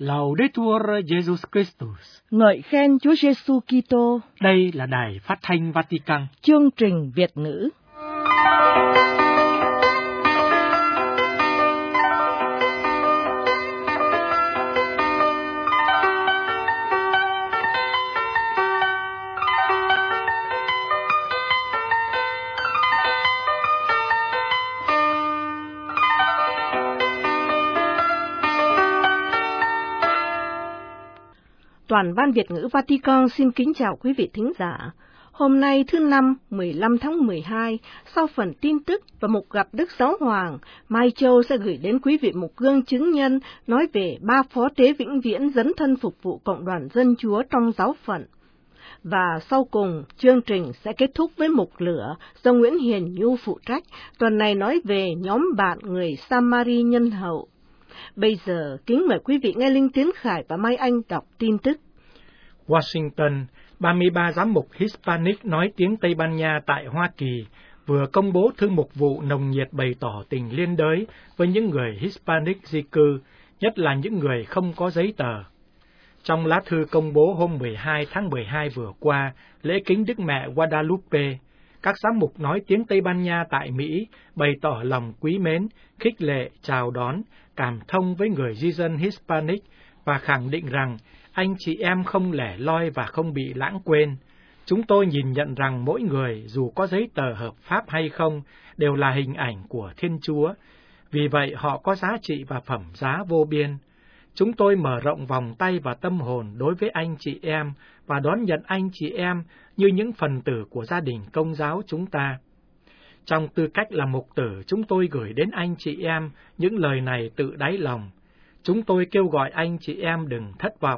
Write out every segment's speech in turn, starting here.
Laudetur Jesus Christus. Ngợi khen Chúa Giêsu Kitô. Đây là Đài Phát thanh Vatican. Chương trình Việt ngữ. Toàn ban Việt ngữ Vatican xin kính chào quý vị thính giả. Hôm nay thứ Năm, 15 tháng 12, sau phần tin tức và mục gặp Đức Giáo Hoàng, Mai Châu sẽ gửi đến quý vị một gương chứng nhân nói về 3 phó tế vĩnh viễn dấn thân phục vụ Cộng đoàn Dân Chúa trong giáo phận. Và sau cùng, chương trình sẽ kết thúc với mục lửa do Nguyễn Hiền Nhu phụ trách, tuần này nói về nhóm bạn người Samari nhân hậu. Bây giờ, kính mời quý vị nghe Linh Tiến Khải và Mai Anh đọc tin tức. Washington, 33 giám mục Hispanic nói tiếng Tây Ban Nha tại Hoa Kỳ vừa công bố thư mục vụ nồng nhiệt bày tỏ tình liên đới với những người Hispanic di cư, nhất là những người không có giấy tờ. Trong lá thư công bố hôm 12 tháng 12 vừa qua, lễ kính Đức Mẹ Guadalupe, các giám mục nói tiếng Tây Ban Nha tại Mỹ bày tỏ lòng quý mến, khích lệ, chào đón, cảm thông với người di dân Hispanic và khẳng định rằng anh chị em không lẻ loi và không bị lãng quên. Chúng tôi nhìn nhận rằng mỗi người, dù có giấy tờ hợp pháp hay không, đều là hình ảnh của Thiên Chúa. Vì vậy, họ có giá trị và phẩm giá vô biên. Chúng tôi mở rộng vòng tay và tâm hồn đối với anh chị em và đón nhận anh chị em như những phần tử của gia đình Công giáo chúng ta. Trong tư cách là mục tử, chúng tôi gửi đến anh chị em những lời này tự đáy lòng. Chúng tôi kêu gọi anh chị em đừng thất vọng.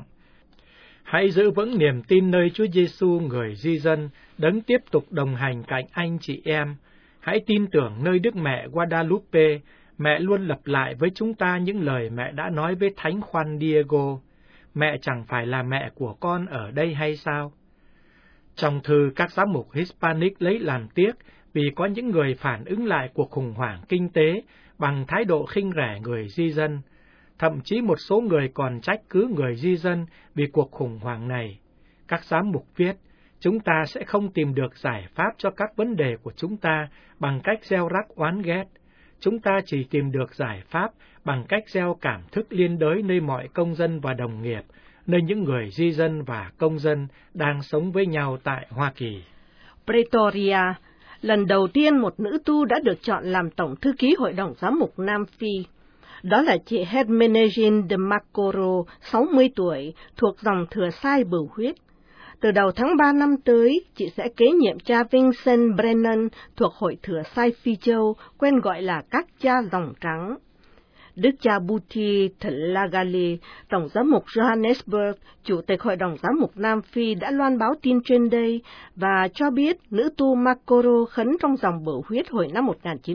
Hãy giữ vững niềm tin nơi Chúa Giêsu người di dân, đấng tiếp tục đồng hành cạnh anh chị em. Hãy tin tưởng nơi Đức Mẹ Guadalupe, mẹ luôn lặp lại với chúng ta những lời mẹ đã nói với Thánh Juan Diego. Mẹ chẳng phải là mẹ của con ở đây hay sao? Trong thư, các giám mục Hispanic lấy làm tiếc vì có những người phản ứng lại cuộc khủng hoảng kinh tế bằng thái độ khinh rẻ người di dân. Thậm chí một số người còn trách cứ người di dân vì cuộc khủng hoảng này. Các giám mục viết, chúng ta sẽ không tìm được giải pháp cho các vấn đề của chúng ta bằng cách gieo rắc oán ghét. Chúng ta chỉ tìm được giải pháp bằng cách gieo cảm thức liên đới nơi mọi công dân và đồng nghiệp, nơi những người di dân và công dân đang sống với nhau tại Hoa Kỳ. Pretoria, lần đầu tiên một nữ tu đã được chọn làm Tổng thư ký Hội đồng Giám mục Nam Phi. Đó là chị Hermenegilde de Macoro, 60 tuổi, thuộc dòng thừa sai bửu huyết. Từ đầu tháng 3 năm tới, chị sẽ kế nhiệm cha Vincent Brennan thuộc Hội thừa sai Phi Châu, quen gọi là các cha dòng trắng. Đức cha Buti Tlagali, Tổng giám mục Johannesburg, Chủ tịch Hội đồng Giám mục Nam Phi đã loan báo tin trên đây và cho biết nữ tu Macoro khấn trong dòng bửu huyết hồi năm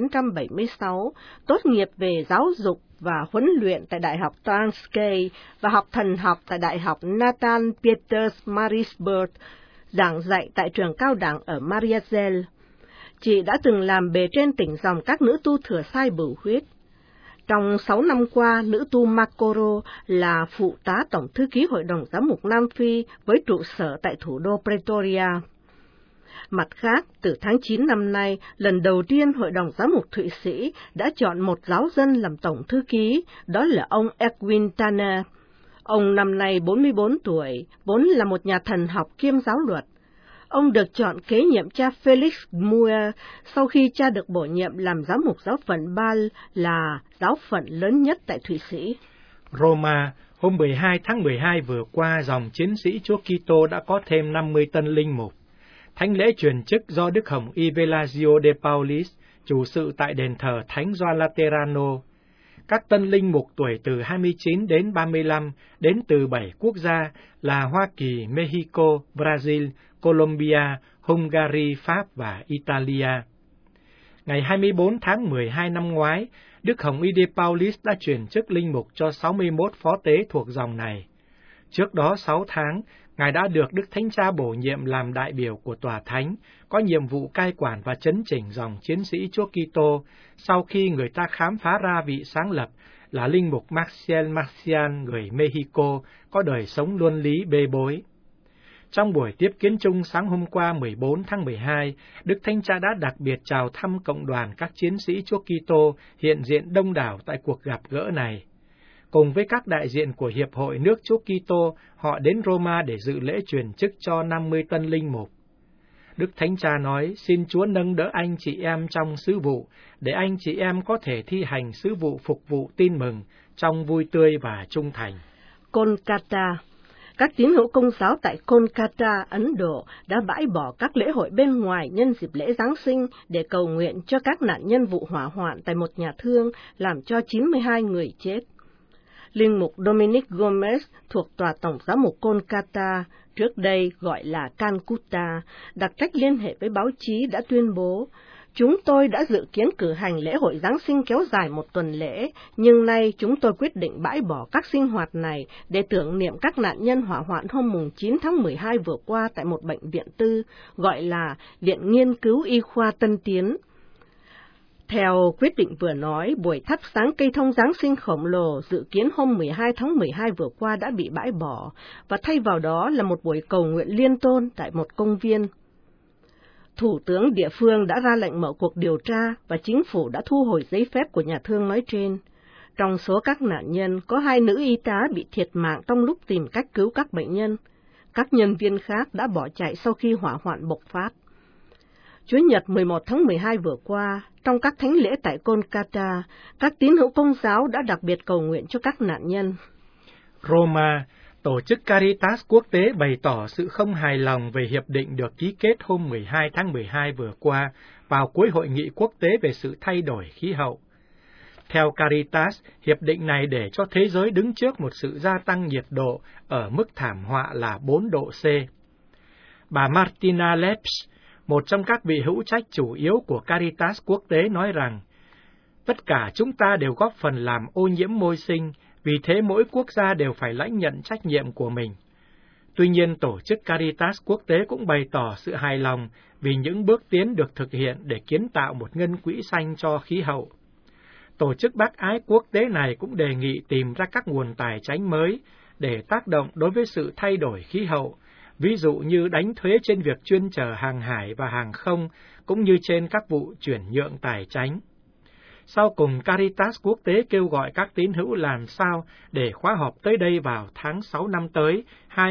1976, tốt nghiệp về giáo dục và huấn luyện tại Đại học Transkei và học thần học tại Đại học Nathan Pietermaritzburg, giảng dạy tại trường cao đẳng ở Mariazell. Chị đã từng làm bề trên tỉnh dòng các nữ tu thừa sai bửu huyết. Trong 6 năm qua, nữ tu Macoro là phụ tá Tổng thư ký Hội đồng Giám mục Nam Phi với trụ sở tại thủ đô Pretoria. Mặt khác, từ tháng 9 năm nay, lần đầu tiên Hội đồng Giám mục Thụy Sĩ đã chọn một giáo dân làm Tổng thư ký, đó là ông Edwin Tanner. Ông năm nay 44 tuổi, vốn là một nhà thần học kiêm giáo luật. Ông được chọn kế nhiệm cha Felix Muir sau khi cha được bổ nhiệm làm giám mục giáo phận Bâle, là giáo phận lớn nhất tại Thụy Sĩ. Roma, hôm 12 tháng 12 vừa qua, dòng chiến sĩ Chúa Kitô đã có thêm 50 tân linh mục. Thánh lễ truyền chức do Đức Hồng Y Velazio de Paulis, chủ sự tại đền thờ Thánh Gioan Laterano. Các tân linh mục tuổi từ 29 đến 35 đến từ 7 quốc gia là Hoa Kỳ, Mexico, Brazil, Colombia, Hungary, Pháp và Italia. Ngày 24 tháng 12 năm ngoái, Đức Hồng Y de Paulis đã truyền chức linh mục cho 61 phó tế thuộc dòng này. Trước đó 6 tháng, Ngài đã được Đức Thánh Cha bổ nhiệm làm đại biểu của Tòa Thánh, có nhiệm vụ cai quản và chấn chỉnh dòng chiến sĩ Chúa Kitô sau khi người ta khám phá ra vị sáng lập là linh mục Maciel Marcial, người Mexico, có đời sống luân lý bê bối. Trong buổi tiếp kiến chung sáng hôm qua 14 tháng 12, Đức Thánh Cha đã đặc biệt chào thăm cộng đoàn các chiến sĩ Chúa Kitô hiện diện đông đảo tại cuộc gặp gỡ này. Cùng với các đại diện của Hiệp hội nước Chúa Kitô, họ đến Roma để dự lễ truyền chức cho 50 tân linh mục. Đức Thánh Cha nói, xin Chúa nâng đỡ anh chị em trong sứ vụ, để anh chị em có thể thi hành sứ vụ phục vụ tin mừng trong vui tươi và trung thành. Kolkata. Các tín hữu Công giáo tại Kolkata, Ấn Độ đã bãi bỏ các lễ hội bên ngoài nhân dịp lễ Giáng sinh để cầu nguyện cho các nạn nhân vụ hỏa hoạn tại một nhà thương làm cho 92 người chết. Linh mục Dominic Gomez thuộc Tòa Tổng giám mục Kolkata, trước đây gọi là Calcutta, đặc trách liên hệ với báo chí đã tuyên bố, chúng tôi đã dự kiến cử hành lễ hội Giáng sinh kéo dài một tuần lễ, nhưng nay chúng tôi quyết định bãi bỏ các sinh hoạt này để tưởng niệm các nạn nhân hỏa hoạn hôm 9 tháng 12 vừa qua tại một bệnh viện tư, gọi là Viện Nghiên cứu Y khoa Tân Tiến. Theo quyết định vừa nói, buổi thắp sáng cây thông Giáng sinh khổng lồ dự kiến hôm 12 tháng 12 vừa qua đã bị bãi bỏ, và thay vào đó là một buổi cầu nguyện liên tôn tại một công viên. Thủ tướng địa phương đã ra lệnh mở cuộc điều tra và chính phủ đã thu hồi giấy phép của nhà thương nói trên. Trong số các nạn nhân, có 2 nữ y tá bị thiệt mạng trong lúc tìm cách cứu các bệnh nhân. Các nhân viên khác đã bỏ chạy sau khi hỏa hoạn bộc phát. Chủ nhật 11 tháng 12 vừa qua, trong các thánh lễ tại Kolkata, các tín hữu Công giáo đã đặc biệt cầu nguyện cho các nạn nhân. Roma, tổ chức Caritas quốc tế bày tỏ sự không hài lòng về hiệp định được ký kết hôm 12 tháng 12 vừa qua vào cuối hội nghị quốc tế về sự thay đổi khí hậu. Theo Caritas, hiệp định này để cho thế giới đứng trước một sự gia tăng nhiệt độ ở mức thảm họa là 4 độ C. Bà Martina Leps, một trong các vị hữu trách chủ yếu của Caritas quốc tế nói rằng, tất cả chúng ta đều góp phần làm ô nhiễm môi sinh, vì thế mỗi quốc gia đều phải lãnh nhận trách nhiệm của mình. Tuy nhiên, tổ chức Caritas quốc tế cũng bày tỏ sự hài lòng vì những bước tiến được thực hiện để kiến tạo một ngân quỹ xanh cho khí hậu. Tổ chức bác ái quốc tế này cũng đề nghị tìm ra các nguồn tài chánh mới để tác động đối với sự thay đổi khí hậu, ví dụ như đánh thuế trên việc chuyên chở hàng hải và hàng không, cũng như trên các vụ chuyển nhượng tài chánh. Sau cùng, Caritas quốc tế kêu gọi các tín hữu làm sao để khóa họp tới đây vào tháng 6 năm tới,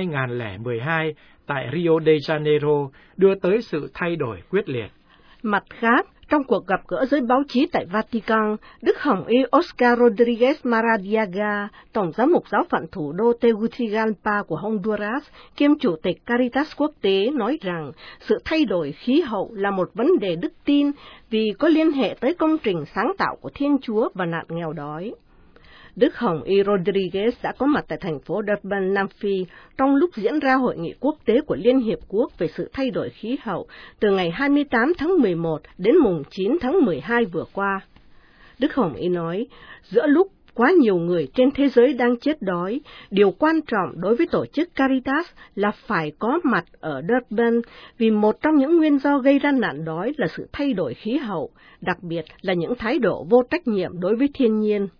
2012, tại Rio de Janeiro, đưa tới sự thay đổi quyết liệt. Mặt khác, trong cuộc gặp gỡ giới báo chí tại Vatican, Đức Hồng Y Oscar Rodriguez Maradiaga, Tổng giám mục giáo phận thủ đô Tegucigalpa của Honduras, kiêm Chủ tịch Caritas quốc tế nói rằng sự thay đổi khí hậu là một vấn đề đức tin vì có liên hệ tới công trình sáng tạo của Thiên Chúa và nạn nghèo đói. Đức Hồng Y Rodriguez đã có mặt tại thành phố Durban, Nam Phi, trong lúc diễn ra hội nghị quốc tế của Liên Hiệp Quốc về sự thay đổi khí hậu từ ngày 28 tháng 11 đến mùng 9 tháng 12 vừa qua. Đức Hồng Y nói, giữa lúc quá nhiều người trên thế giới đang chết đói, điều quan trọng đối với tổ chức Caritas là phải có mặt ở Durban vì một trong những nguyên do gây ra nạn đói là sự thay đổi khí hậu, đặc biệt là những thái độ vô trách nhiệm đối với thiên nhiên.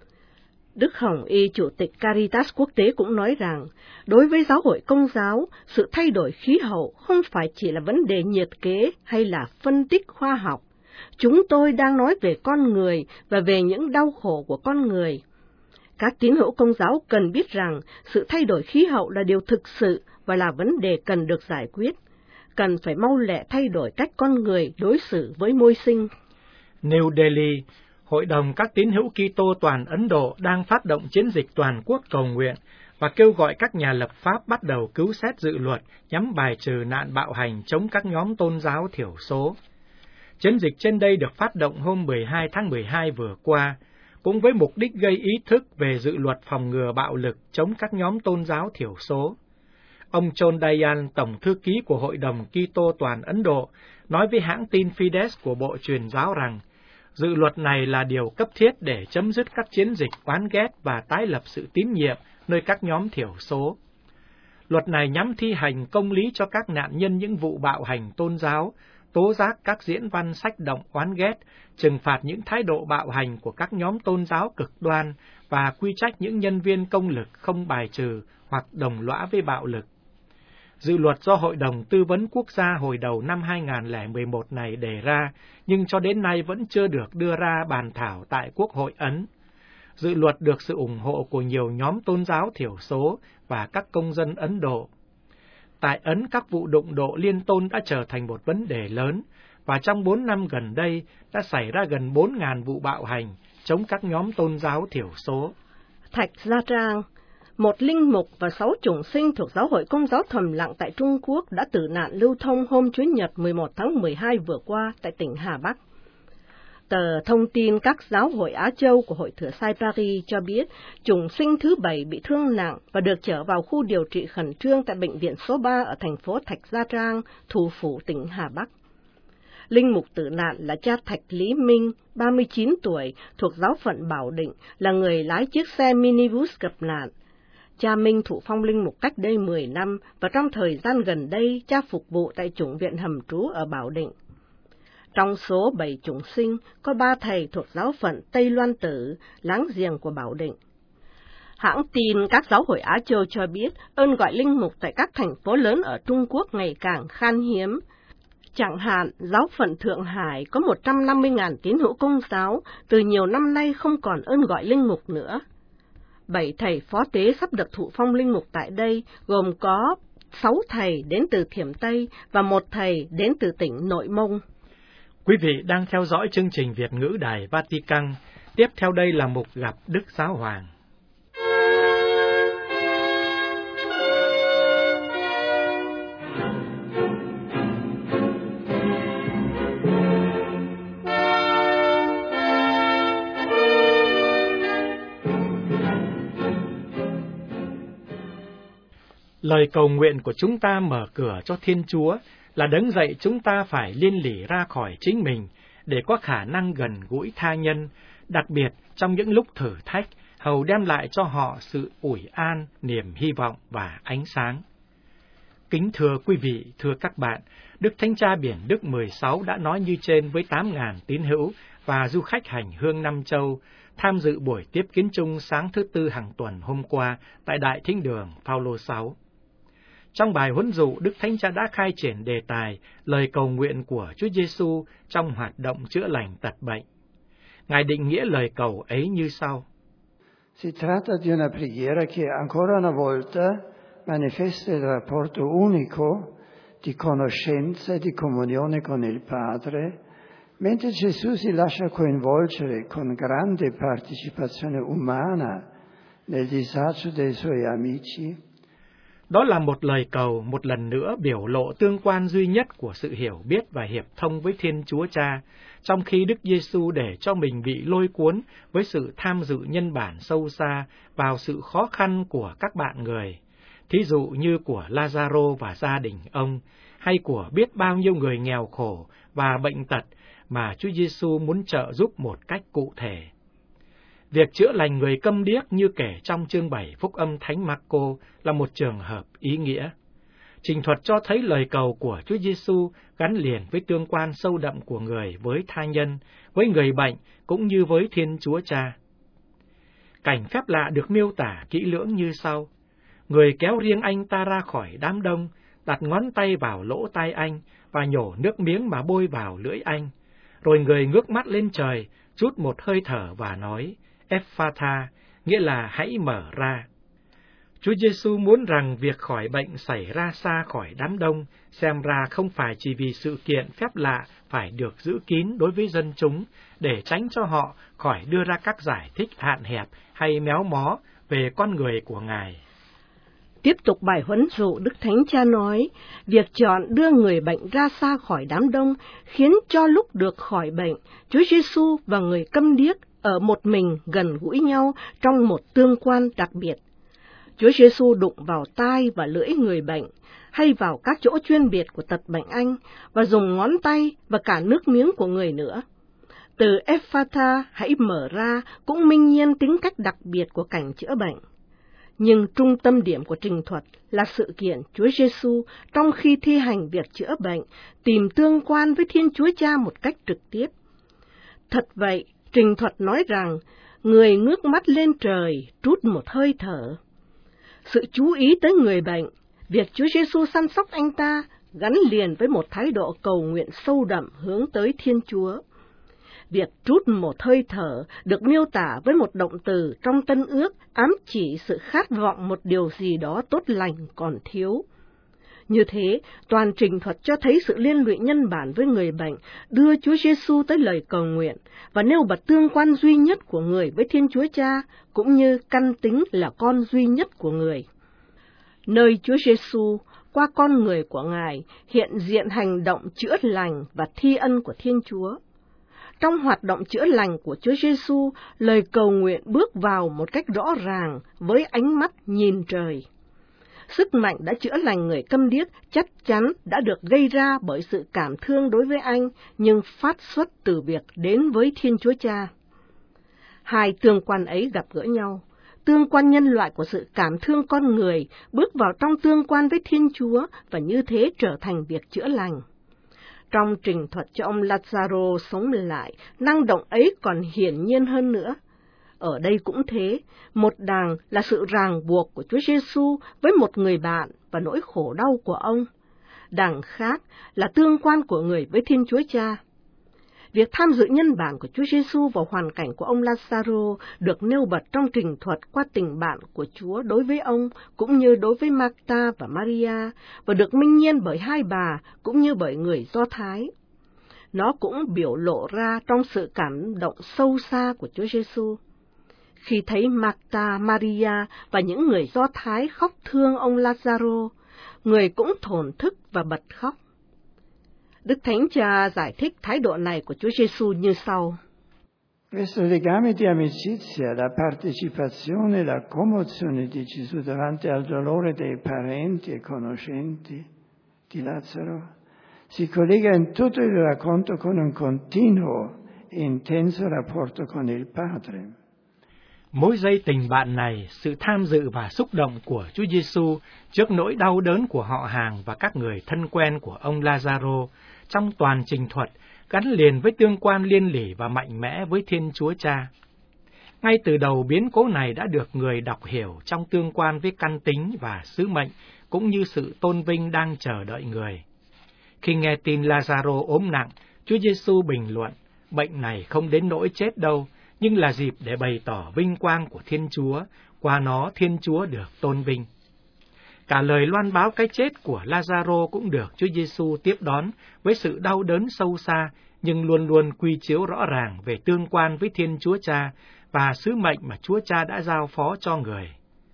Đức Hồng Y, Chủ tịch Caritas quốc tế cũng nói rằng, đối với giáo hội Công giáo, sự thay đổi khí hậu không phải chỉ là vấn đề nhiệt kế hay là phân tích khoa học. Chúng tôi đang nói về con người và về những đau khổ của con người. Các tín hữu Công giáo cần biết rằng sự thay đổi khí hậu là điều thực sự và là vấn đề cần được giải quyết. Cần phải mau lẹ thay đổi cách con người đối xử với môi sinh. New Delhi, Hội đồng các tín hữu Kitô toàn Ấn Độ đang phát động chiến dịch toàn quốc cầu nguyện và kêu gọi các nhà lập pháp bắt đầu cứu xét dự luật nhằm bài trừ nạn bạo hành chống các nhóm tôn giáo thiểu số. Chiến dịch trên đây được phát động hôm 12 tháng 12 vừa qua, cũng với mục đích gây ý thức về dự luật phòng ngừa bạo lực chống các nhóm tôn giáo thiểu số. Ông John Dayan, Tổng thư ký của Hội đồng Kitô toàn Ấn Độ, nói với hãng tin Fides của Bộ Truyền giáo rằng, dự luật này là điều cấp thiết để chấm dứt các chiến dịch oán ghét và tái lập sự tín nhiệm nơi các nhóm thiểu số. Luật này nhằm thi hành công lý cho các nạn nhân những vụ bạo hành tôn giáo, tố giác các diễn văn sách động oán ghét, trừng phạt những thái độ bạo hành của các nhóm tôn giáo cực đoan và quy trách những nhân viên công lực không bài trừ hoặc đồng lõa với bạo lực. Dự luật do Hội đồng Tư vấn Quốc gia hồi đầu năm 2011 này đề ra, nhưng cho đến nay vẫn chưa được đưa ra bàn thảo tại Quốc hội Ấn. Dự luật được sự ủng hộ của nhiều nhóm tôn giáo thiểu số và các công dân Ấn Độ. Tại Ấn, các vụ đụng độ liên tôn đã trở thành một vấn đề lớn, và trong 4 năm gần đây đã xảy ra gần 4.000 vụ bạo hành chống các nhóm tôn giáo thiểu số. Thạch Gia Trang, một linh mục và 6 chủng sinh thuộc Giáo hội Công giáo Thầm Lặng tại Trung Quốc đã tử nạn lưu thông hôm Chủ nhật 11 tháng 12 vừa qua tại tỉnh Hà Bắc. Tờ thông tin các giáo hội Á Châu của Hội Thừa Sai Paris cho biết chủng sinh thứ 7 bị thương nặng và được trở vào khu điều trị khẩn trương tại bệnh viện số 3 ở thành phố Thạch Gia Trang, thủ phủ tỉnh Hà Bắc. Linh mục tử nạn là cha Thạch Lý Minh, 39 tuổi, thuộc giáo phận Bảo Định, là người lái chiếc xe minibus gặp nạn. Cha Minh thụ phong linh mục cách đây 10 năm và trong thời gian gần đây cha phục vụ tại chủng viện hầm trú ở Bảo Định. Trong số 7 chủng sinh, có 3 thầy thuộc giáo phận Tây Loan Tử, láng giềng của Bảo Định. Hãng tin các giáo hội Á Châu cho biết ơn gọi linh mục tại các thành phố lớn ở Trung Quốc ngày càng khan hiếm. Chẳng hạn, giáo phận Thượng Hải có 150.000 tín hữu Công giáo, từ nhiều năm nay không còn ơn gọi linh mục nữa. 7 thầy phó tế sắp được thụ phong linh mục tại đây, gồm có 6 thầy đến từ Thiểm Tây và 1 thầy đến từ tỉnh Nội Mông. Quý vị đang theo dõi chương trình Việt ngữ Đài Vatican. Tiếp theo đây là mục gặp Đức Giáo Hoàng. Lời cầu nguyện của chúng ta mở cửa cho Thiên Chúa là đấng dạy chúng ta phải liên lỉ ra khỏi chính mình để có khả năng gần gũi tha nhân, đặc biệt trong những lúc thử thách, hầu đem lại cho họ sự ủi an, niềm hy vọng và ánh sáng. Kính thưa quý vị, thưa các bạn, Đức Thánh Cha Biển Đức 16 đã nói như trên với 8.000 tín hữu và du khách hành hương năm châu tham dự buổi tiếp kiến chung sáng thứ Tư hàng tuần hôm qua tại Đại Thính đường Phaolô 6. Trong bài huấn dụ, Đức Thánh Cha đã khai triển đề tài lời cầu nguyện của Chúa Giêsu trong hoạt động chữa lành tật bệnh. Ngài định nghĩa lời cầu ấy như sau: Si tratta di una preghiera che ancora una volta manifesta il rapporto unico di conoscenza e di comunione con il Padre, mentre Gesù si lascia coinvolgere con grande partecipazione umana nel disagio dei suoi amici. Đó là một lời cầu một lần nữa biểu lộ tương quan duy nhất của sự hiểu biết và hiệp thông với Thiên Chúa Cha, trong khi Đức Giêsu để cho mình bị lôi cuốn với sự tham dự nhân bản sâu xa vào sự khó khăn của các bạn người, thí dụ như của Lazaro và gia đình ông, hay của biết bao nhiêu người nghèo khổ và bệnh tật mà Chúa Giêsu muốn trợ giúp một cách cụ thể. Việc chữa lành người câm điếc như kể trong chương 7 Phúc âm Thánh Marco là một trường hợp ý nghĩa. Trình thuật cho thấy lời cầu của Chúa Giêsu gắn liền với tương quan sâu đậm của người với tha nhân, với người bệnh cũng như với Thiên Chúa Cha. Cảnh phép lạ được miêu tả kỹ lưỡng như sau: người kéo riêng anh ta ra khỏi đám đông, đặt ngón tay vào lỗ tai anh và nhổ nước miếng mà bôi vào lưỡi anh. Rồi người ngước mắt lên trời, trút một hơi thở và nói: Ephatha, nghĩa là hãy mở ra. Chúa Giêsu muốn rằng việc khỏi bệnh xảy ra xa khỏi đám đông, xem ra không phải chỉ vì sự kiện phép lạ phải được giữ kín đối với dân chúng, để tránh cho họ khỏi đưa ra các giải thích hạn hẹp hay méo mó về con người của Ngài. Tiếp tục bài huấn dụ, Đức Thánh Cha nói, việc chọn đưa người bệnh ra xa khỏi đám đông khiến cho lúc được khỏi bệnh, Chúa Giêsu và người câm điếc ở một mình gần gũi nhau trong một tương quan đặc biệt. Chúa Giêsu đụng vào tai và lưỡi người bệnh, hay vào các chỗ chuyên biệt của tật bệnh anh, và dùng ngón tay và cả nước miếng của người nữa. Từ Ephatha, hãy mở ra, cũng minh nhiên tính cách đặc biệt của cảnh chữa bệnh. Nhưng trung tâm điểm của trình thuật là sự kiện Chúa Giêsu trong khi thi hành việc chữa bệnh, tìm tương quan với Thiên Chúa Cha một cách trực tiếp. Thật vậy, trình thuật nói rằng, người ngước mắt lên trời, trút một hơi thở. Sự chú ý tới người bệnh, việc Chúa Giêsu săn sóc anh ta, gắn liền với một thái độ cầu nguyện sâu đậm hướng tới Thiên Chúa. Việc trút một hơi thở được miêu tả với một động từ trong Tân Ước ám chỉ sự khát vọng một điều gì đó tốt lành còn thiếu. Như thế, toàn trình thuật cho thấy sự liên lụy nhân bản với người bệnh, đưa Chúa Giêsu tới lời cầu nguyện và nêu bật tương quan duy nhất của người với Thiên Chúa Cha, cũng như căn tính là con duy nhất của người. Nơi Chúa Giêsu qua con người của Ngài hiện diện hành động chữa lành và thi ân của Thiên Chúa. Trong hoạt động chữa lành của Chúa Giêsu, lời cầu nguyện bước vào một cách rõ ràng với ánh mắt nhìn trời. Sức mạnh đã chữa lành người câm điếc chắc chắn đã được gây ra bởi sự cảm thương đối với anh, nhưng phát xuất từ việc đến với Thiên Chúa Cha. Hai tương quan ấy gặp gỡ nhau. Tương quan nhân loại của sự cảm thương con người bước vào trong tương quan với Thiên Chúa và như thế trở thành việc chữa lành. Trong trình thuật cho ông Lazaro sống lại, năng động ấy còn hiển nhiên hơn nữa. Ở đây cũng thế, một đằng là sự ràng buộc của Chúa Giêsu với một người bạn và nỗi khổ đau của ông. Đằng khác là tương quan của người với Thiên Chúa Cha. Việc tham dự nhân bản của Chúa Giêsu vào hoàn cảnh của ông Lazaro được nêu bật trong trình thuật qua tình bạn của Chúa đối với ông, cũng như đối với Marta và Maria, và được minh nhiên bởi hai bà, cũng như bởi người Do Thái. Nó cũng biểu lộ ra trong sự cảm động sâu xa của Chúa Giêsu. Khi thấy Marta, Maria và những người Do Thái khóc thương ông Lazaro, người cũng thổn thức và bật khóc. Đức Thánh Cha giải thích thái độ này của Chúa Giêsu như sau. Questo legame di amicizia, la partecipazione, la commozione di Gesù davanti al dolore dei parenti e conoscenti di Lazzaro si collega in tutto il racconto con un continuo e intenso rapporto con il Padre. Mối dây tình bạn này, sự tham dự và xúc động của Chúa Giêsu trước nỗi đau đớn của họ hàng và các người thân quen của ông Lazaro trong toàn trình thuật gắn liền với tương quan liên lỉ và mạnh mẽ với Thiên Chúa Cha. Ngay từ đầu, biến cố này đã được người đọc hiểu trong tương quan với căn tính và sứ mệnh, cũng như sự tôn vinh đang chờ đợi người. Khi nghe tin Lazaro ốm nặng, Chúa Giêsu bình luận, bệnh này không đến nỗi chết đâu, nhưng là dịp để bày tỏ vinh quang của Thiên Chúa, qua nó Thiên Chúa được tôn vinh. Cả lời loan báo cái chết của Lazaro cũng được Chúa Giêsu tiếp đón với sự đau đớn sâu xa, nhưng luôn luôn quy chiếu rõ ràng về tương quan với Thiên Chúa Cha và sứ mệnh mà Chúa Cha đã giao phó cho người.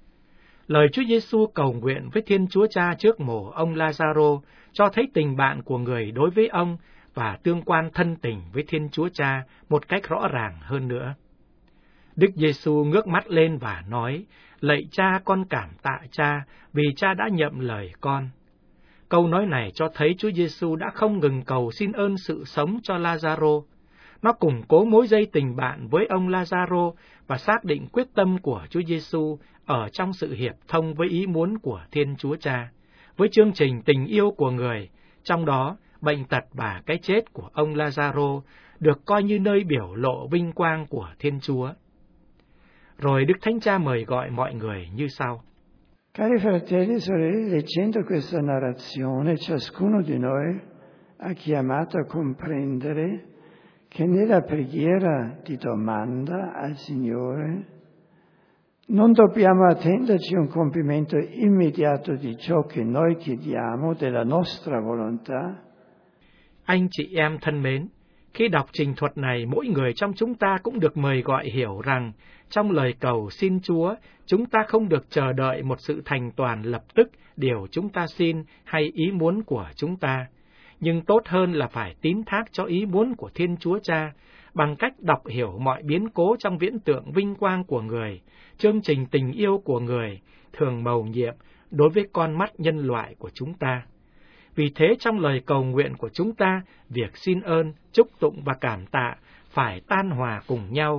Lời Chúa Giêsu cầu nguyện với Thiên Chúa Cha trước mồ ông Lazaro cho thấy tình bạn của người đối với ông và tương quan thân tình với Thiên Chúa Cha một cách rõ ràng hơn nữa. Đức Giêsu ngước mắt lên và nói, lạy Cha, con cảm tạ Cha vì Cha đã nhậm lời con. Câu nói này cho thấy Chúa Giêsu đã không ngừng cầu xin ơn sự sống cho Lazaro. Nó củng cố mối dây tình bạn với ông Lazaro và xác định quyết tâm của Chúa Giêsu ở trong sự hiệp thông với ý muốn của Thiên Chúa Cha, với chương trình tình yêu của người, trong đó bệnh tật và cái chết của ông Lazaro được coi như nơi biểu lộ vinh quang của Thiên Chúa. Rồi Đức Thánh Cha mời gọi mọi người như sau. Cari fratelli e sorelle, leggendo questa narrazione, ciascuno di noi ha chiamato a comprendere che nella preghiera di domanda al Signore non dobbiamo attenderci un compimento immediato di ciò che noi chiediamo della nostra volontà. Anh chị em thân mến, khi đọc trình thuật này, mỗi người trong chúng ta cũng được mời gọi hiểu rằng trong lời cầu xin Chúa, chúng ta không được chờ đợi một sự thành toàn lập tức điều chúng ta xin hay ý muốn của chúng ta, nhưng tốt hơn là phải tín thác cho ý muốn của Thiên Chúa Cha bằng cách đọc hiểu mọi biến cố trong viễn tượng vinh quang của người, chương trình tình yêu của người, thường mầu nhiệm đối với con mắt nhân loại của chúng ta. Vì thế trong lời cầu nguyện của chúng ta, việc xin ơn, chúc tụng và cảm tạ phải tan hòa cùng nhau,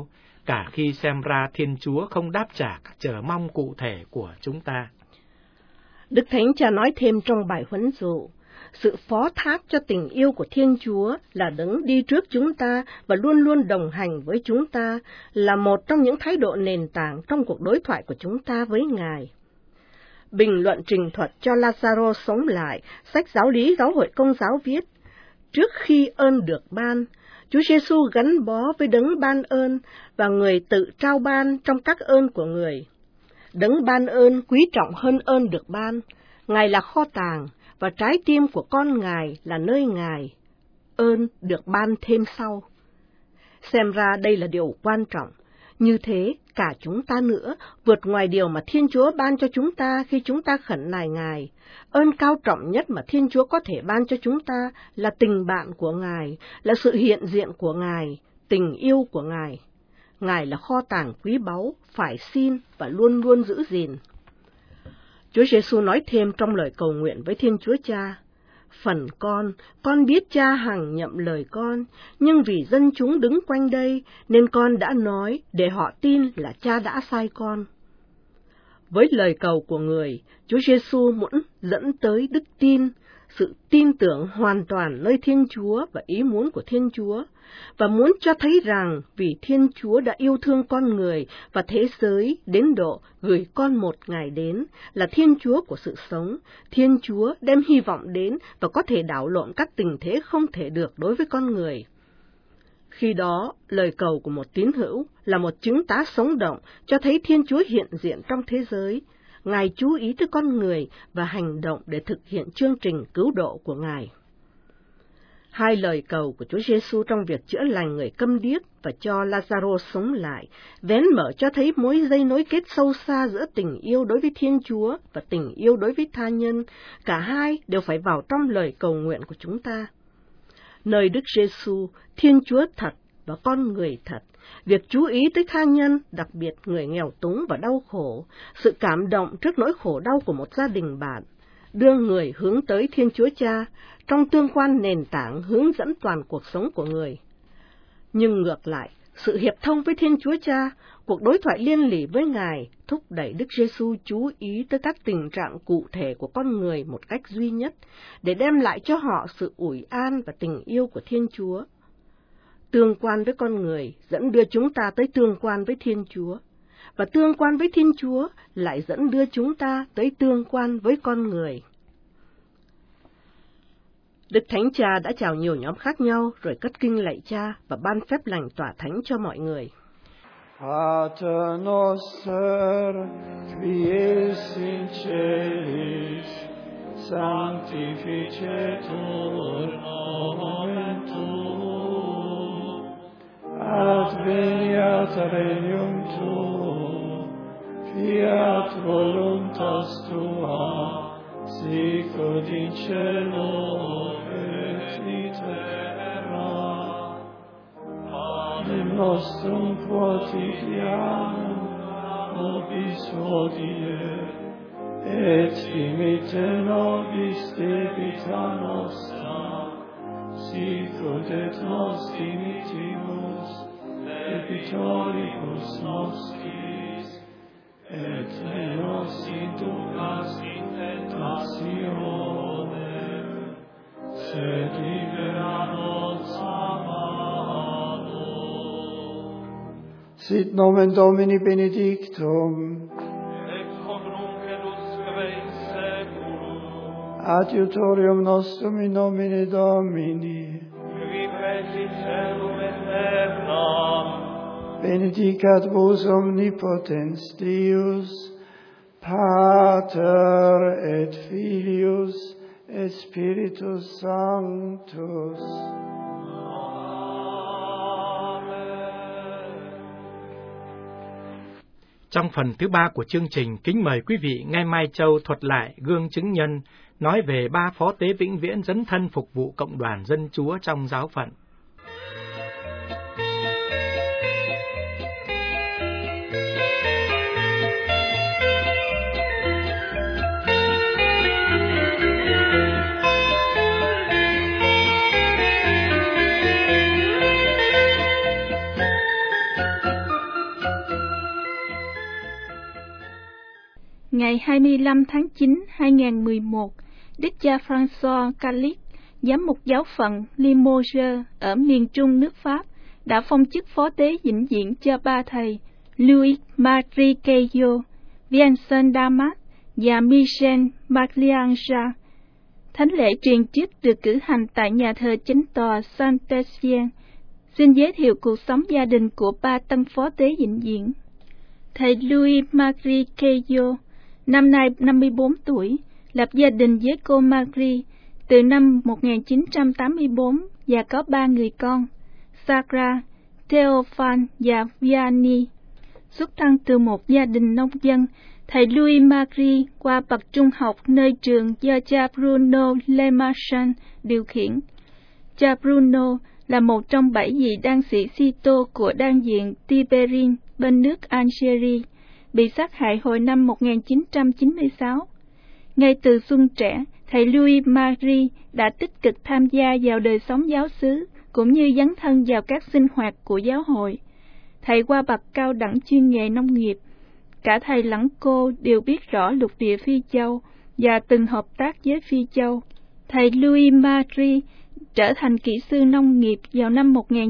cả khi xem ra Thiên Chúa không đáp trả các chờ mong cụ thể của chúng ta. Đức Thánh Cha nói thêm trong bài huấn dụ, sự phó thác cho tình yêu của Thiên Chúa là đấng đi trước chúng ta và luôn luôn đồng hành với chúng ta, là một trong những thái độ nền tảng trong cuộc đối thoại của chúng ta với Ngài. Bình luận trình thuật cho Lazaro sống lại, sách Giáo lý Giáo hội Công giáo viết, trước khi ơn được ban, Chúa Giêsu gắn bó với đấng ban ơn và người tự trao ban trong các ơn của người. Đấng ban ơn quý trọng hơn ơn được ban, Ngài là kho tàng, và trái tim của con Ngài là nơi Ngài. Ơn được ban thêm sau. Xem ra đây là điều quan trọng. Như thế, cả chúng ta nữa, vượt ngoài điều mà Thiên Chúa ban cho chúng ta khi chúng ta khẩn nài Ngài. Ơn cao trọng nhất mà Thiên Chúa có thể ban cho chúng ta là tình bạn của Ngài, là sự hiện diện của Ngài, tình yêu của Ngài. Ngài là kho tàng quý báu, phải xin và luôn luôn giữ gìn. Chúa Giêsu nói thêm trong lời cầu nguyện với Thiên Chúa Cha, phần con biết Cha hằng nhậm lời con, nhưng vì dân chúng đứng quanh đây, nên con đã nói để họ tin là Cha đã sai con. Với lời cầu của người, Chúa Giêsu muốn dẫn tới đức tin, sự tin tưởng hoàn toàn nơi Thiên Chúa và ý muốn của Thiên Chúa, và muốn cho thấy rằng vì Thiên Chúa đã yêu thương con người và thế giới đến độ gửi con một Ngài đến, là Thiên Chúa của sự sống, Thiên Chúa đem hy vọng đến và có thể đảo lộn các tình thế không thể được đối với con người. Khi đó, lời cầu của một tín hữu là một chứng tá sống động cho thấy Thiên Chúa hiện diện trong thế giới. Ngài chú ý tới con người và hành động để thực hiện chương trình cứu độ của Ngài. Hai lời cầu của Chúa Giêsu trong việc chữa lành người câm điếc và cho Lazaro sống lại, vén mở cho thấy mối dây nối kết sâu xa giữa tình yêu đối với Thiên Chúa và tình yêu đối với tha nhân. Cả hai đều phải vào trong lời cầu nguyện của chúng ta. Nơi Đức Giêsu, Thiên Chúa thật và con người thật, việc chú ý tới tha nhân, đặc biệt người nghèo túng và đau khổ, sự cảm động trước nỗi khổ đau của một gia đình bạn, đưa người hướng tới Thiên Chúa Cha, trong tương quan nền tảng hướng dẫn toàn cuộc sống của người. Nhưng ngược lại, sự hiệp thông với Thiên Chúa Cha, cuộc đối thoại liên lỉ với Ngài, thúc đẩy Đức Giêsu chú ý tới các tình trạng cụ thể của con người một cách duy nhất, để đem lại cho họ sự ủi an và tình yêu của Thiên Chúa. Tương quan với con người dẫn đưa chúng ta tới tương quan với Thiên Chúa, và tương quan với Thiên Chúa lại dẫn đưa chúng ta tới tương quan với con người. Đức Thánh Cha đã chào nhiều nhóm khác nhau rồi cất kinh lạy Cha và ban phép lành tỏa thánh cho mọi người. Pater noster, qui es in celis, sanctificetur nomen tuum, adveniat regnum tuum, fiat voluntas tua, sicut in cielo et in terra. Panem nostrum quotidianum nobis hodie, et dimitte nobis debita nostra, sicut et nos dimittimus debitoribus nostris, et ne nos inducas in tentationem, sed libera nos a malo. Sit nomen Domini benedictum, ex hoc nunc et usque in seculum, adiutorium nostrum in nomine Domini, qui fecit celum et terra, benedicat vos omnipotens Deus, Pater et Filius et Spiritus Sanctus. Trong phần thứ 3 của chương trình, kính mời quý vị nghe Mai Châu thuật lại gương chứng nhân, nói về 3 phó tế vĩnh viễn dấn thân phục vụ cộng đoàn dân Chúa trong giáo phận. ngày 25 tháng 9, 2011, Đức cha François Calic, giám mục giáo phận Limoges ở miền trung nước Pháp, đã phong chức phó tế vĩnh viễn cho ba thầy Louis-Marie Caillot, Vincent Damas và Michel Maglianza. Thánh lễ truyền chức được cử hành tại nhà thờ chính tòa Saint-Etienne. Xin giới thiệu cuộc sống gia đình của ba tân phó tế vĩnh viễn. Thầy Louis-Marie Caillot, năm nay 54 tuổi, lập gia đình với cô Marie từ năm 1984 và có 3 người con, Sarah, Theophane và Vianney. Xuất thân từ một gia đình nông dân, thầy Louis-Marie qua bậc trung học nơi trường do cha Bruno Lemarchand điều khiển. Cha Bruno là một trong 7 vị đan sĩ Cîteaux của đan viện Tiberin bên nước Algeria, bị sát hại hồi năm 1996. Ngay từ xuân trẻ, thầy Louis-Marie đã tích cực tham gia vào đời sống giáo xứ, cũng như dấn thân vào các sinh hoạt của giáo hội. Thầy qua bậc cao đẳng chuyên nghề nông nghiệp. Cả thầy lẫn cô đều biết rõ lục địa Phi Châu và từng hợp tác với Phi Châu. Thầy Louis-Marie trở thành kỹ sư nông nghiệp vào năm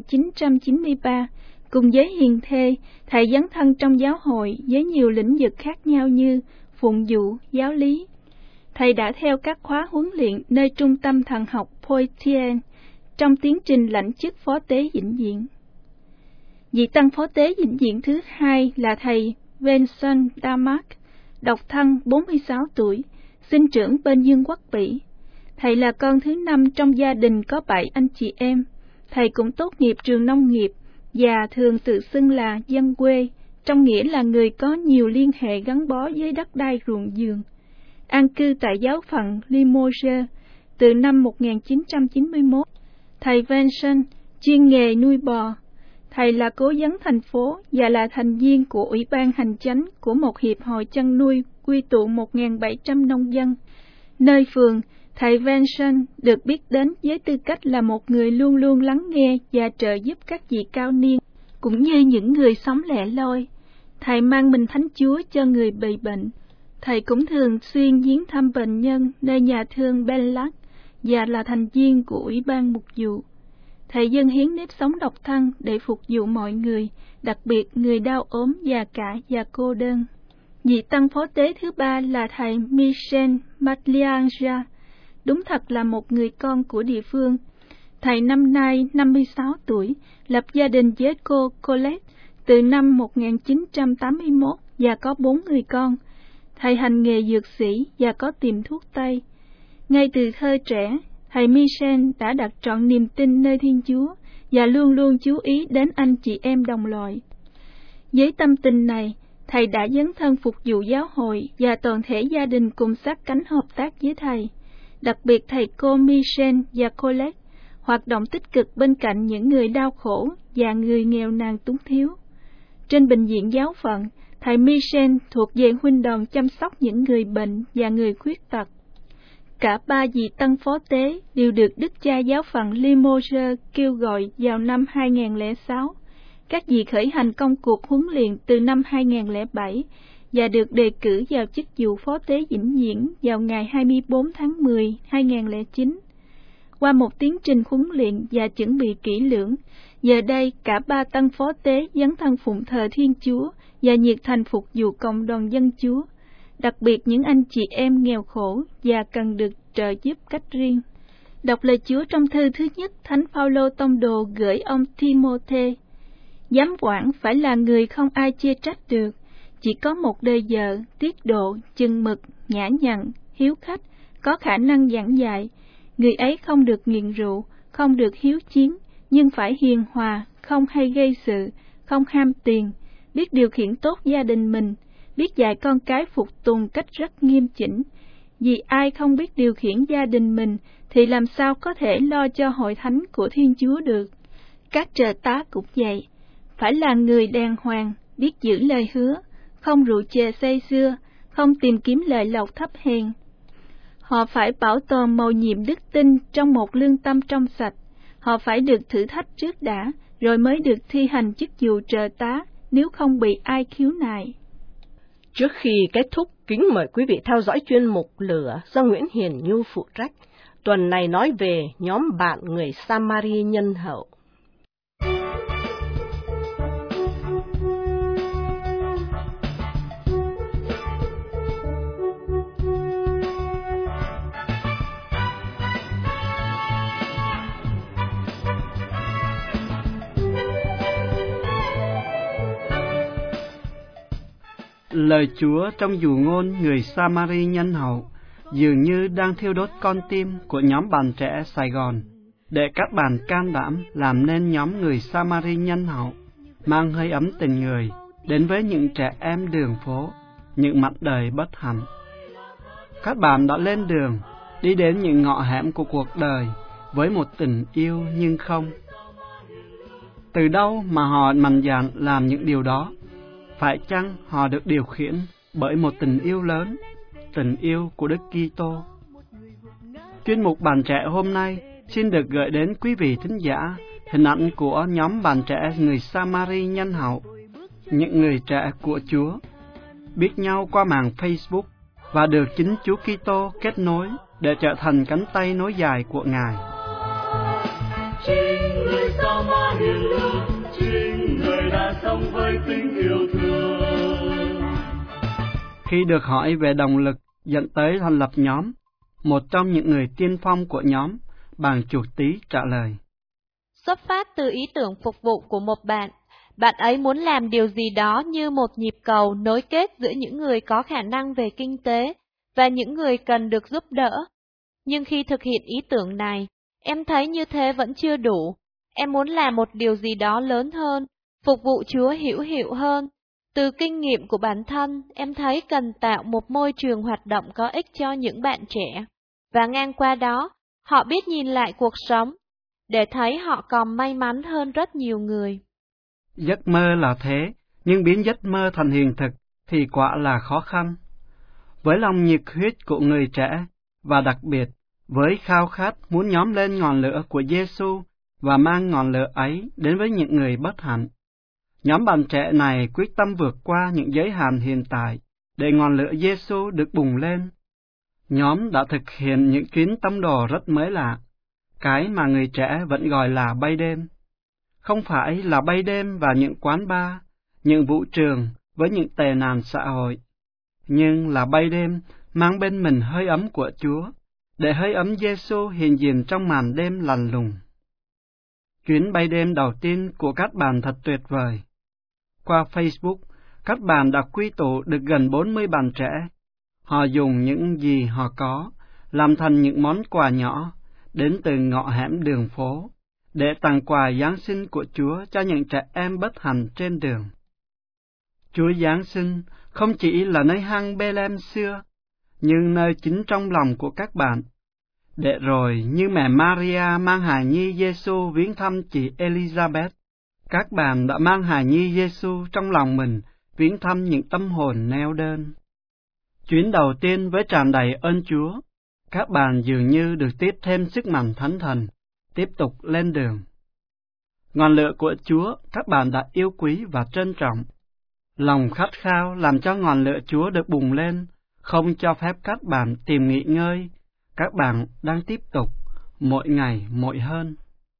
1993. Cùng với hiền thê, thầy dấn thân trong giáo hội với nhiều lĩnh vực khác nhau như phụng vụ, giáo lý. Thầy đã theo các khóa huấn luyện nơi trung tâm thần học Poitiers trong tiến trình lãnh chức phó tế vĩnh viễn. Vị tân phó tế vĩnh viễn thứ hai là thầy Vincent Damas, độc thân 46 tuổi, sinh trưởng bên Dương quốc Bỉ. Thầy là con thứ 5 trong gia đình có 7 anh chị em. Thầy cũng tốt nghiệp trường nông nghiệp và thường tự xưng là dân quê, trong nghĩa là người có nhiều liên hệ gắn bó với đất đai ruộng vườn. An cư tại giáo phận Limoges từ năm 1991. Thầy Vincent chuyên nghề nuôi bò. Thầy là cố vấn thành phố và là thành viên của Ủy ban Hành chánh của một hiệp hội chăn nuôi quy tụ 1.700 nông dân. Nơi phường, thầy Vincent được biết đến với tư cách là một người luôn luôn lắng nghe và trợ giúp các vị cao niên, cũng như những người sống lẻ loi. Thầy mang mình Thánh Chúa cho người bị bệnh. Thầy cũng thường xuyên viếng thăm bệnh nhân nơi nhà thương Bellac và là thành viên của Ủy ban mục vụ. Thầy dâng hiến nếp sống độc thân để phục vụ mọi người, đặc biệt người đau ốm, già cả và cô đơn. Vị tân phó tế thứ ba là thầy Michel Maglianza, đúng thật là một người con của địa phương. Thầy năm nay 56 tuổi, lập gia đình với cô Colette từ năm 1981 và có 4 người con. Thầy hành nghề dược sĩ và có tiệm thuốc Tây. Ngay từ thơ trẻ, thầy Michel đã đặt trọn niềm tin nơi Thiên Chúa và luôn luôn chú ý đến anh chị em đồng loại. Với tâm tình này, thầy đã dấn thân phục vụ giáo hội và toàn thể gia đình cùng sát cánh hợp tác với thầy. Đặc biệt thầy cô Michel và Colette hoạt động tích cực bên cạnh những người đau khổ và người nghèo nàn túng thiếu. Trên bệnh viện giáo phận, thầy Michel thuộc về huynh đoàn chăm sóc những người bệnh và người khuyết tật. Cả 3 vị tân phó tế đều được Đức cha giáo phận Limoges kêu gọi vào năm 2006. Các vị khởi hành công cuộc huấn luyện từ năm 2007 và được đề cử vào chức vụ phó tế vĩnh viễn vào ngày 24 tháng 10, 2009. Qua một tiến trình huấn luyện và chuẩn bị kỹ lưỡng, giờ đây cả 3 tân phó tế dấn thân phụng thờ Thiên Chúa và nhiệt thành phục vụ cộng đoàn dân Chúa, đặc biệt những anh chị em nghèo khổ và cần được trợ giúp cách riêng. Đọc lời Chúa trong thư thứ nhất Thánh Phaolô tông đồ gửi ông Timôthê. Giám quản phải là người không ai chê trách được, chỉ có một đời vợ, tiết độ, chừng mực, nhã nhặn, hiếu khách, có khả năng giảng dạy. Người ấy không được nghiện rượu, không được hiếu chiến, nhưng phải hiền hòa, không hay gây sự, không ham tiền, biết điều khiển tốt gia đình mình, biết dạy con cái phục tùng cách rất nghiêm chỉnh. Vì ai không biết điều khiển gia đình mình thì làm sao có thể lo cho hội thánh của Thiên Chúa được. Các trợ tá cũng vậy, phải là người đàng hoàng, biết giữ lời hứa, không rượu chè say sưa, không tìm kiếm lợi lộc thấp hèn. Họ phải bảo toàn mầu nhiệm đức tin trong một lương tâm trong sạch. Họ phải được thử thách trước đã, rồi mới được thi hành chức vụ trợ tá, nếu không bị ai khiếu nại. Trước khi kết thúc, kính mời quý vị theo dõi chuyên mục Lửa do Nguyễn Hiền Nhu phụ trách. Tuần này nói về nhóm bạn người Samari nhân hậu. Lời Chúa trong dụ ngôn người Samari nhân hậu dường như đang thiêu đốt con tim của nhóm bạn trẻ Sài Gòn, để các bạn can đảm làm nên nhóm người Samari nhân hậu, mang hơi ấm tình người đến với những trẻ em đường phố, những mảnh đời bất hạnh. Các bạn đã lên đường, đi đến những ngõ hẻm của cuộc đời với một tình yêu nhưng không. Từ đâu mà họ mạnh dạn làm những điều đó? Phải chăng họ được điều khiển bởi một tình yêu lớn, tình yêu của Đức Kitô? Chuyên mục Bạn Trẻ hôm nay xin được gửi đến quý vị thính giả hình ảnh của nhóm bạn trẻ người Samari nhân hậu, những người trẻ của Chúa, biết nhau qua mạng Facebook và được chính Chúa Kitô kết nối để trở thành cánh tay nối dài của Ngài. Chính người Samari lương, chính người đã sống với tình yêu thương. Khi được hỏi về động lực dẫn tới thành lập nhóm, một trong những người tiên phong của nhóm, bạn Chuột Tí trả lời: Xuất phát từ ý tưởng phục vụ của một bạn, bạn ấy muốn làm điều gì đó như một nhịp cầu nối kết giữa những người có khả năng về kinh tế và những người cần được giúp đỡ. Nhưng khi thực hiện ý tưởng này, em thấy như thế vẫn chưa đủ. Em muốn làm một điều gì đó lớn hơn, phục vụ Chúa hữu hiệu hơn. Từ kinh nghiệm của bản thân, em thấy cần tạo một môi trường hoạt động có ích cho những bạn trẻ. Và ngang qua đó, họ biết nhìn lại cuộc sống, để thấy họ còn may mắn hơn rất nhiều người. Giấc mơ là thế, nhưng biến giấc mơ thành hiện thực thì quả là khó khăn. Với lòng nhiệt huyết của người trẻ, và đặc biệt với khao khát muốn nhóm lên ngọn lửa của Giêsu và mang ngọn lửa ấy đến với những người bất hạnh, nhóm bạn trẻ này quyết tâm vượt qua những giới hạn hiện tại để ngọn lửa Giêsu được bùng lên. Nhóm đã thực hiện những chuyến tông đồ rất mới lạ, cái mà người trẻ vẫn gọi là bay đêm. Không phải là bay đêm vào những quán bar, những vũ trường với những tệ nạn xã hội, nhưng là bay đêm mang bên mình hơi ấm của Chúa, để hơi ấm Giêsu hiện diện trong màn đêm lạnh lùng. Chuyến bay đêm đầu tiên của các bạn thật tuyệt vời. Qua Facebook, các bạn đã quy tụ được gần 40 bạn trẻ. Họ dùng những gì họ có, làm thành những món quà nhỏ, đến từ ngõ hẻm đường phố, để tặng quà Giáng sinh của Chúa cho những trẻ em bất hạnh trên đường. Chúa Giáng sinh không chỉ là nơi hang Bê-lem xưa, nhưng nơi chính trong lòng của các bạn. Để rồi, như mẹ Maria mang hài nhi Giêsu viếng thăm chị Elizabeth, các bạn đã mang hài nhi Giêsu trong lòng mình viếng thăm những tâm hồn neo đơn. Chuyến đầu tiên với tràn đầy ơn Chúa, các bạn dường như được tiếp thêm sức mạnh thánh thần, tiếp tục lên đường. Ngọn lửa của Chúa các bạn đã yêu quý và trân trọng. Lòng khát khao làm cho ngọn lửa Chúa được bùng lên, không cho phép các bạn tìm nghỉ ngơi. Các bạn đang tiếp tục, mỗi ngày mỗi hơn.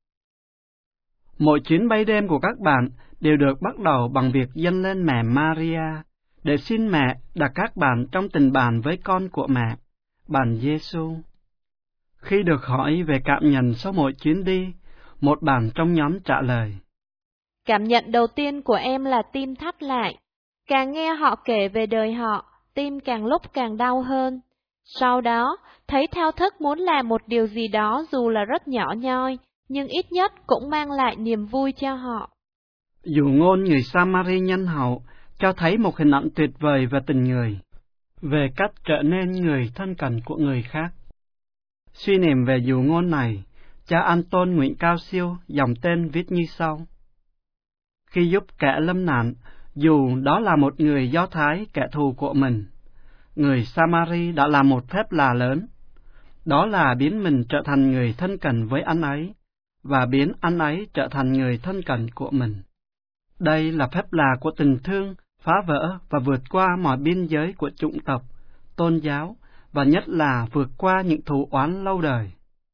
Mỗi chuyến bay đêm của các bạn đều được bắt đầu bằng việc dâng lên mẹ Maria, để xin mẹ đặt các bạn trong tình bạn với con của mẹ, bạn Giêsu. Khi được hỏi về cảm nhận sau mỗi chuyến đi, một bạn trong nhóm trả lời: Cảm nhận đầu tiên của em là tim thắt lại. Càng nghe họ kể về đời họ, tim càng lúc càng đau hơn. Sau đó, thấy thao thức muốn làm một điều gì đó dù là rất nhỏ nhoi, nhưng ít nhất cũng mang lại niềm vui cho họ. Dụ ngôn người Samari nhân hậu cho thấy một hình ảnh tuyệt vời về tình người, về cách trở nên người thân cận của người khác. Suy niệm về dụ ngôn này, cha Anton Nguyễn Cao Siêu dòng tên viết như sau: Khi giúp kẻ lâm nạn, dù đó là một người Do Thái kẻ thù của mình, người Samari đã làm một phép lạ lớn. Đó là biến mình trở thành người thân cận với anh ấy, và biến anh ấy trở thành người thân cận của mình. Đây là phép lạ của tình thương phá vỡ và vượt qua mọi biên giới của chủng tộc, tôn giáo, và nhất là vượt qua những thù oán lâu đời.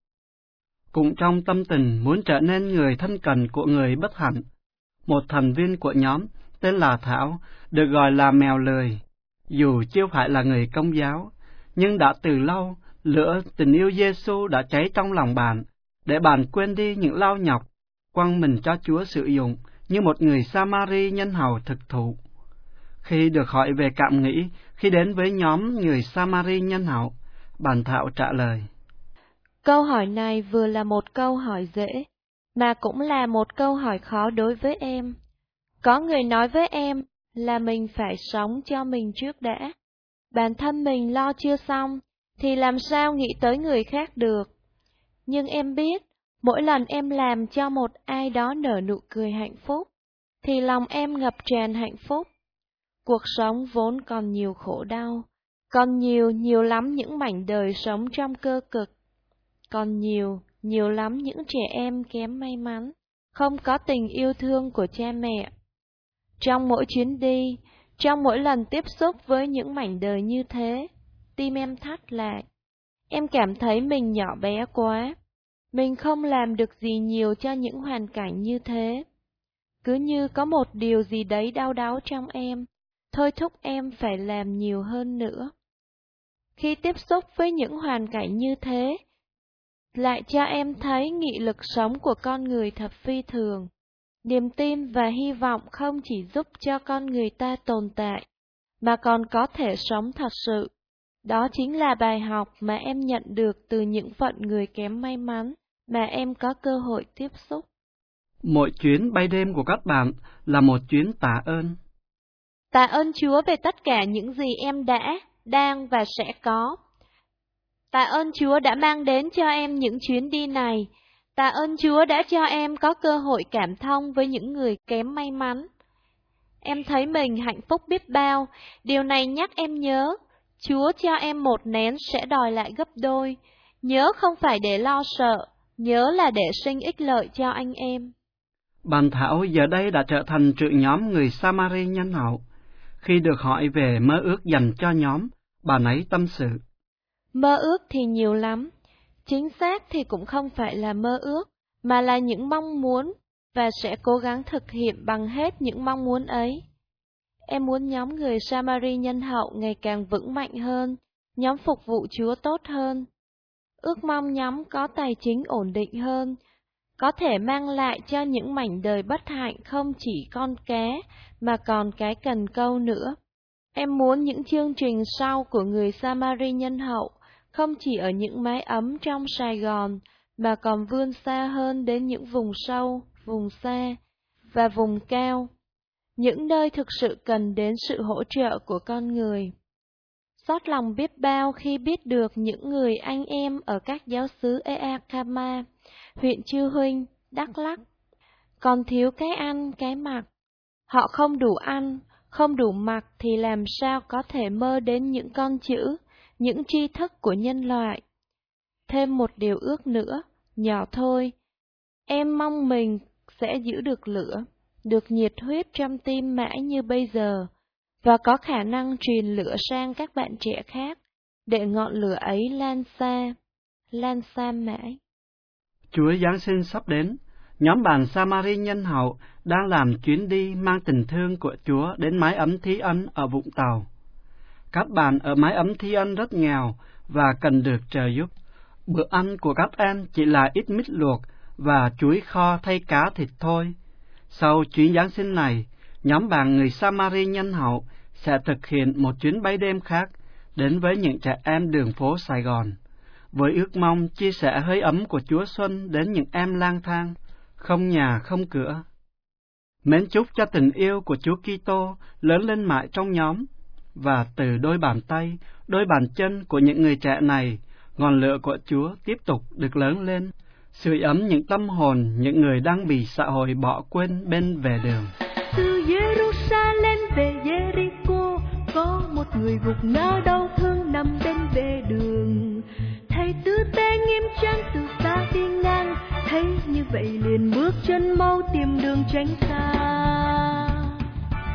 Cũng trong tâm tình muốn trở nên người thân cận của người bất hạnh, một thành viên của nhóm tên là Thảo được gọi là mèo lười. Dù chưa phải là người Công giáo, nhưng đã từ lâu lửa tình yêu Giêsu đã cháy trong lòng bạn, để bạn quên đi những lao nhọc, quăng mình cho Chúa sử dụng như một người Samari nhân hậu thực thụ. Khi được hỏi về cảm nghĩ khi đến với nhóm người Samari nhân hậu, bạn Thảo trả lời: Câu hỏi này vừa là một câu hỏi dễ, mà cũng là một câu hỏi khó đối với em. Có người nói với em là mình phải sống cho mình trước đã. Bản thân mình lo chưa xong, thì làm sao nghĩ tới người khác được. Nhưng em biết, mỗi lần em làm cho một ai đó nở nụ cười hạnh phúc, thì lòng em ngập tràn hạnh phúc. Cuộc sống vốn còn nhiều khổ đau, còn nhiều lắm những mảnh đời sống trong cơ cực, còn nhiều lắm những trẻ em kém may mắn, không có tình yêu thương của cha mẹ. Trong mỗi chuyến đi, trong mỗi lần tiếp xúc với những mảnh đời như thế, tim em thắt lại. Em cảm thấy mình nhỏ bé quá, mình không làm được gì nhiều cho những hoàn cảnh như thế. Cứ như có một điều gì đấy đau đáu trong em, thôi thúc em phải làm nhiều hơn nữa. Khi tiếp xúc với những hoàn cảnh như thế, lại cho em thấy nghị lực sống của con người thật phi thường. Niềm tin và hy vọng không chỉ giúp cho con người ta tồn tại, mà còn có thể sống thật sự. Đó chính là bài học mà em nhận được từ những phận người kém may mắn mà em có cơ hội tiếp xúc. Mỗi chuyến bay đêm của các bạn là một chuyến tạ ơn. Tạ ơn Chúa về tất cả những gì em đã, đang và sẽ có. Tạ ơn Chúa đã mang đến cho em những chuyến đi này. Tạ ơn Chúa đã cho em có cơ hội cảm thông với những người kém may mắn. Em thấy mình hạnh phúc biết bao, điều này nhắc em nhớ, Chúa cho em một nén sẽ đòi lại gấp đôi. Nhớ không phải để lo sợ, nhớ là để sinh ích lợi cho anh em. Bạn Thảo giờ đây đã trở thành trưởng nhóm người Samari nhân hậu. Khi được hỏi về mơ ước dành cho nhóm, bạn ấy tâm sự: Mơ ước thì nhiều lắm. Chính xác thì cũng không phải là mơ ước, mà là những mong muốn, và sẽ cố gắng thực hiện bằng hết những mong muốn ấy. Em muốn nhóm người Samari nhân hậu ngày càng vững mạnh hơn, nhóm phục vụ Chúa tốt hơn. Ước mong nhóm có tài chính ổn định hơn, có thể mang lại cho những mảnh đời bất hạnh không chỉ con cá, mà còn cái cần câu nữa. Em muốn những chương trình sau của người Samari nhân hậu không chỉ ở những mái ấm trong Sài Gòn, mà còn vươn xa hơn đến những vùng sâu, vùng xa và vùng cao, những nơi thực sự cần đến sự hỗ trợ của con người. Xót lòng biết bao khi biết được những người anh em ở các giáo xứ Ea Kama, huyện Chư Huynh, Đắk Lắk, còn thiếu cái ăn, cái mặc. Họ không đủ ăn, không đủ mặc thì làm sao có thể mơ đến những con chữ, những tri thức của nhân loại. Thêm một điều ước nữa, nhỏ thôi. Em mong mình sẽ giữ được lửa, được nhiệt huyết trong tim mãi như bây giờ, và có khả năng truyền lửa sang các bạn trẻ khác, để ngọn lửa ấy lan xa mãi. Chúa Giáng sinh sắp đến, nhóm bạn Samari nhân hậu đang làm chuyến đi mang tình thương của Chúa đến mái ấm Thí Ân ở Vũng Tàu. Các bạn ở mái ấm Thí Ân rất nghèo và cần được trợ giúp. Bữa ăn của các em chỉ là ít mít luộc và chuối kho thay cá thịt thôi. Sau chuyến Giáng sinh này, nhóm bạn người Samari nhân hậu sẽ thực hiện một chuyến bay đêm khác đến với những trẻ em đường phố Sài Gòn, với ước mong chia sẻ hơi ấm của Chúa Xuân đến những em lang thang, không nhà không cửa. Mến chúc cho tình yêu của Chúa Kitô lớn lên mãi trong nhóm, và từ đôi bàn tay, đôi bàn chân của những người trẻ này, ngọn lửa của Chúa tiếp tục được lớn lên, sưởi ấm những tâm hồn những người đang bị xã hội bỏ quên bên vệ đường. Từ Jerusalem về Jericho, có một người gục ngã đau thương nằm bên vệ đường. Thầy tư tế nghiêm trang từ xa đi ngang, thấy như vậy liền bước chân mau tìm đường tránh xa.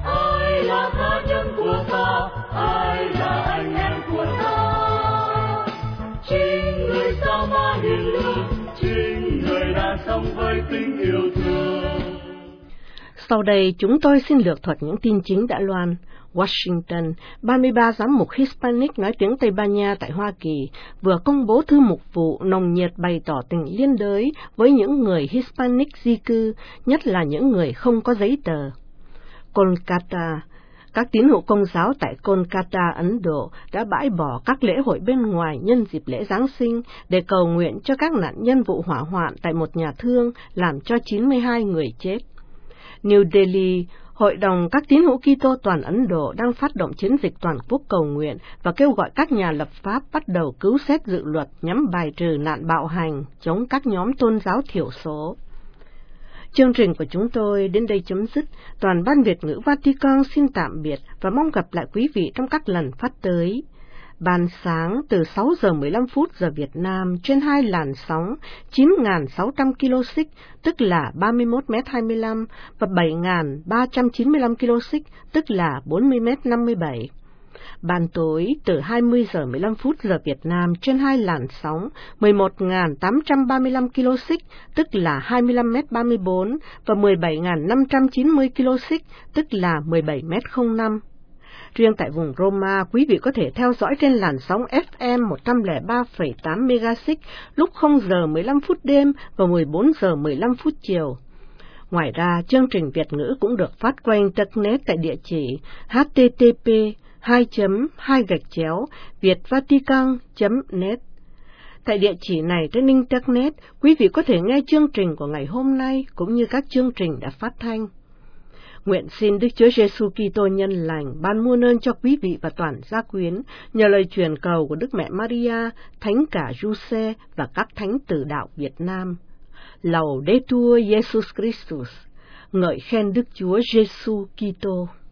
Ai là tha nhân của ta, ai là anh em của ta? Chính người sao ma hiền lương, chính người đã sống với tình yêu thương. Sau đây chúng tôi xin lược thuật những tin chính đã loan. Washington, 33 giám mục Hispanic nói tiếng Tây Ban Nha tại Hoa Kỳ vừa công bố thư mục vụ nồng nhiệt bày tỏ tình liên đới với những người Hispanic di cư, nhất là những người không có giấy tờ. Kolkata, các tín hữu Công giáo tại Kolkata, Ấn Độ đã bãi bỏ các lễ hội bên ngoài nhân dịp lễ Giáng sinh để cầu nguyện cho các nạn nhân vụ hỏa hoạn tại một nhà thương làm cho 92 người chết. New Delhi, Hội đồng các tín hữu Kitô toàn Ấn Độ đang phát động chiến dịch toàn quốc cầu nguyện và kêu gọi các nhà lập pháp bắt đầu cứu xét dự luật nhằm bài trừ nạn bạo hành chống các nhóm tôn giáo thiểu số. Chương trình của chúng tôi đến đây chấm dứt. Toàn ban Việt ngữ Vatican xin tạm biệt và mong gặp lại quý vị trong các lần phát tới. Ban sáng từ 6 giờ 15 phút giờ Việt Nam trên 2 làn sóng 9.600 kHz, tức là 31m25, và 7.395 kHz, tức là 40m57. Ban tối từ 20 giờ 15 phút giờ Việt Nam trên 2 làn sóng 11.835 kHz, tức là 25m34, và 17.590 kHz, tức là 17m05. Riêng tại vùng Roma, quý vị có thể theo dõi trên làn sóng FM 103,8 MHz lúc 0 giờ 15 phút đêm và 14 giờ 15 phút chiều. Ngoài ra, chương trình Việt ngữ cũng được phát qua Internet tại địa chỉ http://vietvatican.net. Tại địa chỉ này trên Internet, quý vị có thể nghe chương trình của ngày hôm nay cũng như các chương trình đã phát thanh. Nguyện xin Đức Chúa Giêsu Kitô nhân lành ban muôn ơn cho quý vị và toàn gia quyến nhờ lời truyền cầu của Đức Mẹ Maria, Thánh cả Giuse và các thánh tử đạo Việt Nam. Laudetur Jesus Christus, ngợi khen Đức Chúa Giêsu Kitô.